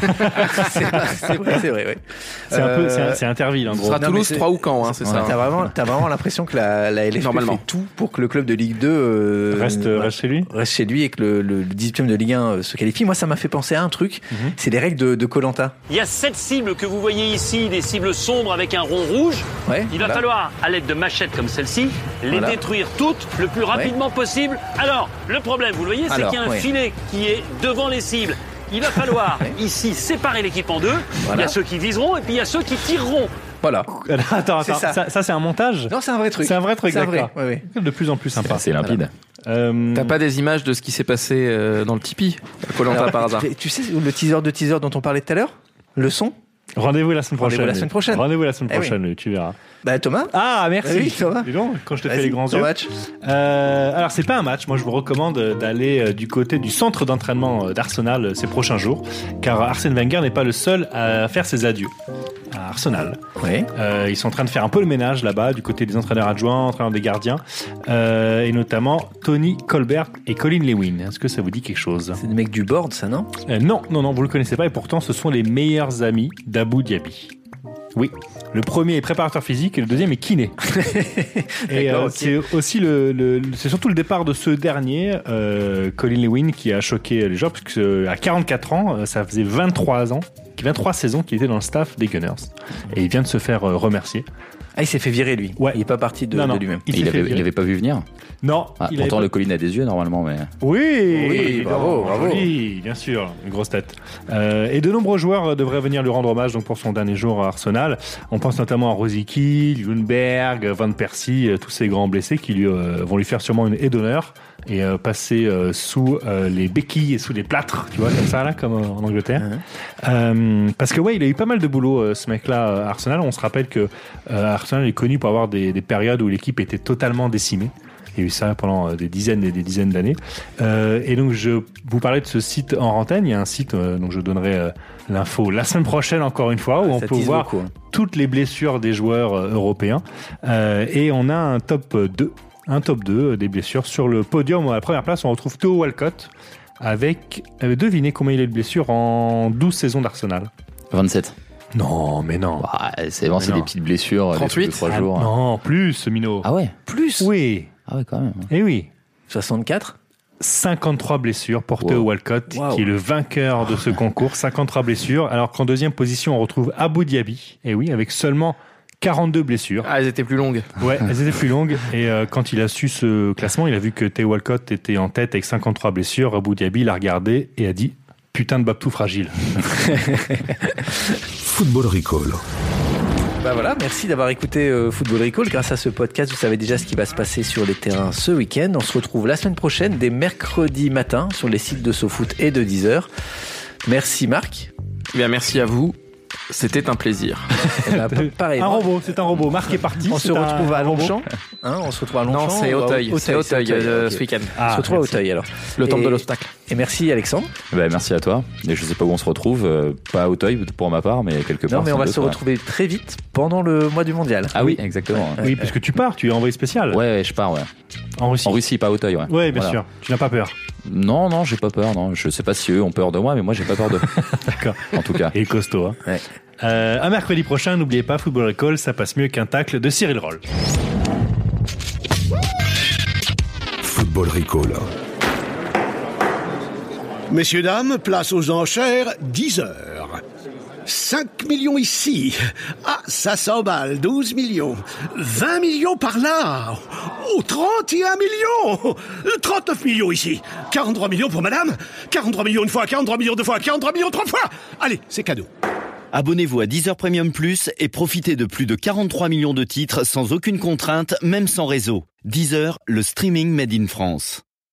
c'est vrai, ouais. C'est Interville, en gros. Ce sera Toulouse 3 ou Caen, c'est ça. T'as vraiment l'impression que la LFP fait tout pour que le club de Ligue 2 reste chez lui. Reste chez lui et que le 18e de Ligue 1 se qualifie. Moi, ça m'a fait penser à un truc. C'est les règles de Koh-Lanta. Il y a 7 cibles que vous voyez ici, des cibles sombres avec un rond rouge. Ouais, Il va falloir, à l'aide de machettes comme celle-ci, les détruire toutes le plus rapidement possible. Alors, le problème, vous le voyez, c'est qu'il y a un filet qui est devant les cibles. Il va falloir ici séparer l'équipe en deux. Il y a ceux qui viseront et puis il y a ceux qui tireront. Voilà. Attends, ça c'est un montage? Non, c'est un vrai truc. C'est un vrai truc, d'accord. Ouais. De plus en plus sympa. C'est limpide. T'as pas des images de ce qui s'est passé dans le Tipeee à Koh-Lanta par hasard? Tu sais le teaser dont on parlait tout à l'heure? Le son? Rendez-vous la semaine prochaine. Rendez-vous la semaine prochaine. Tu verras. Thomas. Ah, merci. Oui, Thomas. Dis donc, quand je te fais les grands yeux. Match. Alors, c'est pas un match. Moi, je vous recommande d'aller du côté du centre d'entraînement d'Arsenal ces prochains jours, car Arsène Wenger n'est pas le seul à faire ses adieux à Arsenal. Oui. Ils sont en train de faire un peu le ménage là-bas, du côté des entraîneurs adjoints, entraîneurs des gardiens, et notamment Tony Colbert et Colin Lewin. Est-ce que ça vous dit quelque chose? C'est des mecs du board, ça, non? Non, vous le connaissez pas, et pourtant, ce sont les meilleurs amis d'Abou Dhabi. Oui, le premier est préparateur physique et le deuxième est kiné. Et c'est aussi c'est surtout le départ de ce dernier, Colin Lewin, qui a choqué les gens, parce que à 44 ans, ça faisait 23 saisons qu'il était dans le staff des Gunners. Et il vient de se faire remercier. Ah, il s'est fait virer, lui. Ouais. Il n'est pas parti de lui-même. Il avait pas vu venir. Non. Pourtant, le Colin a des yeux, normalement, mais. Oui, bravo. Oui, bien sûr. Une grosse tête. Et de nombreux joueurs devraient venir lui rendre hommage donc, pour son dernier jour à Arsenal. On pense notamment à Rosicky, Ljungberg, Van Persie, tous ces grands blessés qui vont lui faire sûrement une haie d'honneur et passer sous les béquilles et sous les plâtres, tu vois, comme ça, là, comme en Angleterre. Parce que, il a eu pas mal de boulot, ce mec-là, à Arsenal. On se rappelle que Arsenal est connu pour avoir des périodes où l'équipe était totalement décimée. Il y a eu ça pendant des dizaines et des dizaines d'années. Et donc, je vous parlais de ce site en Rantaine. Il y a un site, donc je donnerai l'info la semaine prochaine, encore une fois, où on peut voir toutes les blessures des joueurs européens. Et on a un top 2 des blessures. Sur le podium, à la première place, on retrouve Theo Walcott avec, devinez combien il a de blessures en 12 saisons d'Arsenal? 27. Non, mais non. C'est des petites blessures. 38 de 3 jours. Non, plus, Mino. Ah ouais? Plus? Oui. Ah ouais, quand même. Eh oui. 64? 53 blessures pour Theo Walcott, qui est le vainqueur de ce concours. 53 blessures. Alors qu'en deuxième position, on retrouve Abou Dhabi. Eh oui, avec seulement 42 blessures. Ah, elles étaient plus longues. Ouais, elles étaient plus longues. Et quand il a su ce classement, il a vu que Theo Walcott était en tête avec 53 blessures. Abou Dhabi l'a regardé et a dit « Putain de Babtou fragile ». Football Recall. Voilà, merci d'avoir écouté Football Recall. Grâce à ce podcast, vous savez déjà ce qui va se passer sur les terrains ce week-end. On se retrouve la semaine prochaine, dès mercredi matin, sur les sites de SoFoot et de Deezer. Merci Marc. Merci à vous. C'était un plaisir. Pareil. Un robot, c'est un robot. Marc est parti. On se retrouve à Longchamp. On se retrouve à Longchamp. Non, c'est Auteuil. C'est Auteuil ce week-end. On se retrouve à Auteuil alors. Le temple de l'obstacle. Et merci Alexandre. Merci à toi. Et je sais pas où on se retrouve, pas à Auteuil pour ma part, mais quelque part. Non, mais on va se retrouver très vite pendant le mois du mondial. Ah oui, exactement. Oui, puisque tu pars, tu es envoyé spécial. Ouais, je pars, ouais. En Russie. En Russie, pas à Auteuil, ouais. Ouais, bien sûr. Tu n'as pas peur. Non, j'ai pas peur, non. Je sais pas si eux ont peur de moi, mais moi j'ai pas peur d'eux. D'accord. En tout cas. Et costaud, hein. Ouais. Un mercredi prochain, n'oubliez pas, Football Recall, ça passe mieux qu'un tacle de Cyril Roll. Football Recall. Messieurs, dames, place aux enchères, 10 heures. 5 millions ici. Ah, ça s'emballe, 12 millions. 20 millions par là. Oh, 31 millions. 39 millions ici. 43 millions pour madame. 43 millions une fois, 43 millions deux fois, 43 millions trois fois. Allez, c'est cadeau. Abonnez-vous à Deezer Premium Plus et profitez de plus de 43 millions de titres sans aucune contrainte, même sans réseau. Deezer, le streaming made in France.